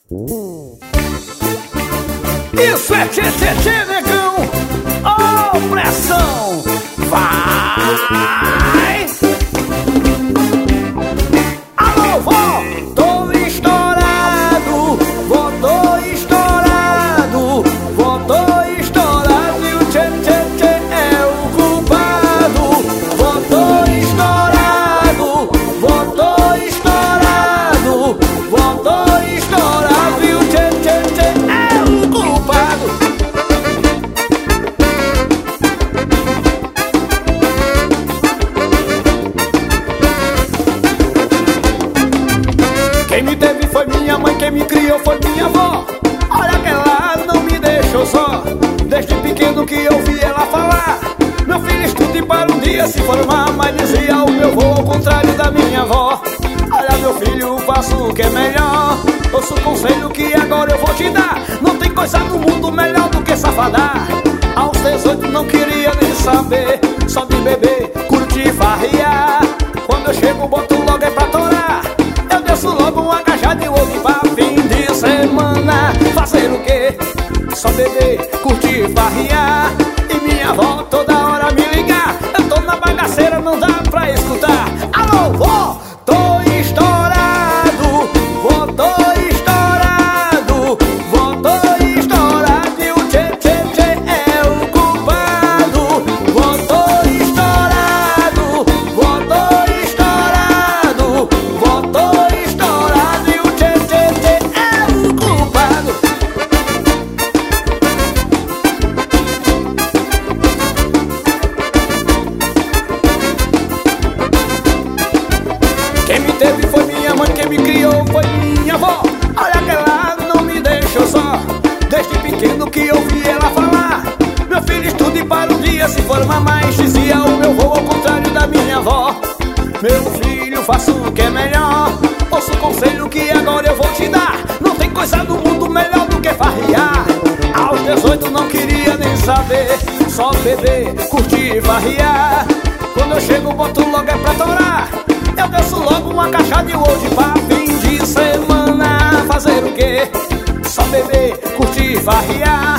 Isso é tchê, negão. Oh, pressão. Vai. Alô, vó. Tô estourado. Vó, tô estourado. Vó, tô estourado. E o tchê é o culpado. Vó, tô estourado. Vó, tô estourado. Vó, tô estourado. E o tchê é o culpado. Quem me teve foi minha mãe, quem me criou foi minha avó. Olha que ela não me deixou só. Desde pequeno que eu vi ela falar: meu filho, estude para um dia se formar. Mas dizia o meu avô ao contrário da minha avó: olha, meu filho, faça o que é melhor. Ouça o conselho que agora eu vou te dar. Não tem coisa no mundo melhor do que safadar. Aos 18 não queria nem saber, só de beber, curtir, farrear. Quando eu chego boto logo é pra torar. Eu desço logo uma caixa de ovo pra fim de semana. Fazer o quê? Só beber, curtir, farrear. E minha avó toda hora me ligar. Eu tô na bagaceira, não dá pra escutar. Alô, vó, tô estourado. Vó, tô estourado. Vó, tô estourado. E o tchê é o culpado. Vó, tô estourado. Vó, tô estourado. Vó, tô estourado. E o tchê é o culpado. Quem me teve foi minha mãe, quem me criou foi minha avó. Olha que ela não me deixou só. Desde pequeno que eu vi ela falar: meu filho, estude para um dia se formar. Mas dizia o meu avô ao contrário da minha avó: meu filho, faça o que é melhor. Ouça o conselho que agora eu vou te dar. Não tem coisa no mundo melhor do que farrear. Aos 18 não queria nem saber, só beber, curtir, farrear. Quando eu chego boto logo é pra torar. Eu desço logo uma caixa de hoje pra fim de semana. Fazer o quê? Só beber, curtir, farrear.